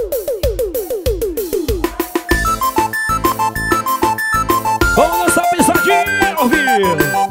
Vamos nessa pisadinha, ao vivo.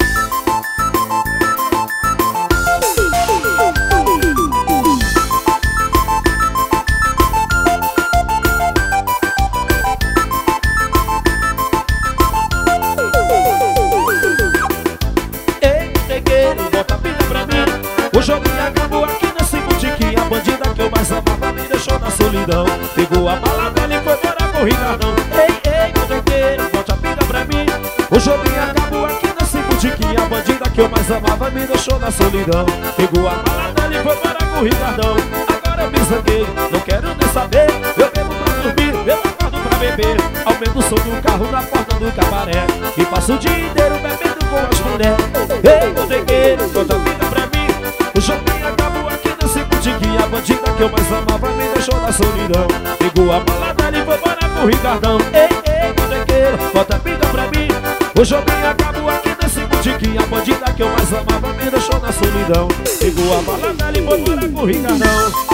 O joguinho acabou aqui nesse botiquinho. A bandida que eu mais amava me deixou na solidão. Pegou a mala dela e foi morar com o Ricardão. Ei, botequeiro, bote a pinga pra mim. O joguinho acabou aqui nesse botiquinho. A bandida que eu mais amava me deixou na solidão. Pegou a mala dela e foi morar com o Ricardão. Agora eu me zanguei, não quero nem saber. Eu bebo pra dormir, eu acordo pra beber. Aumento o som do carro na porta do cabaré e passo o dia inteiro bebendo com as mulheres. Ei, botequeiro, bote a pinga pra mim. O joguinho acabou aqui nesse botiquinho. A bandida que eu mais amava me deixou na solidão. Pegou a mala dela e foi morar com o Ricardão. Ei, botequeiro, bota a pinga pra mim. O joguinho acabou aqui nesse botiquinho. A bandida que eu mais amava me deixou na solidão. Pegou a mala dela e foi morar com o Ricardão.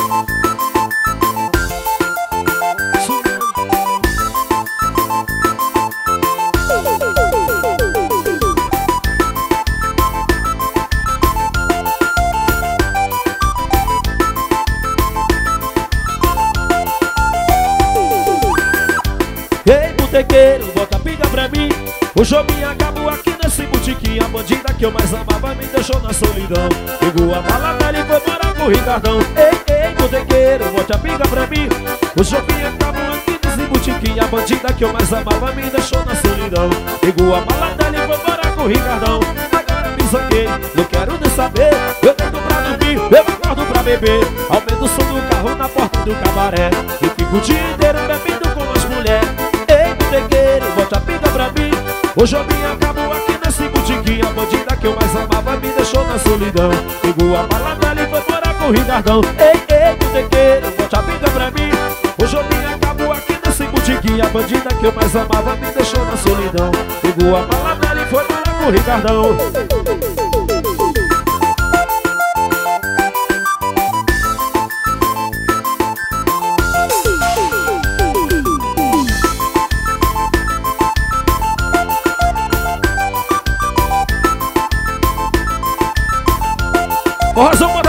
Botequeiro, bota a pinga pra mim. O joguinho acabou aqui nesse botiquinho. A bandida que eu mais amava me deixou na solidão. Pegou a mala dela e foi morar com o Ricardão. Ei, botequeiro, bota a pinga pra mim. O joguinho acabou aqui nesse botiquinho. A bandida que eu mais amava me deixou na solidão. Pegou a mala dela e foi morar com o Ricardão. Agora me zanguei, não quero nem saber. Eu deito pra dormir, eu acordo pra beber. Aumento o som do carro na porta do cabaré e fico o dia inteiro bebendo com as mulheres. Botequeiro, bote a pinga pra mim. O joguinho acabou aqui nesse botiquinho. A bandida que eu mais amava me deixou na solidão. Pegou a mala dela e foi morar com o Ricardão. Ei, botequeiro, bote a pinga pra mim. O joguinho acabou aqui nesse botiquinho. A bandida que eu mais amava me deixou na solidão. Pegou a mala dela e foi morar com o Ricardão. Razão,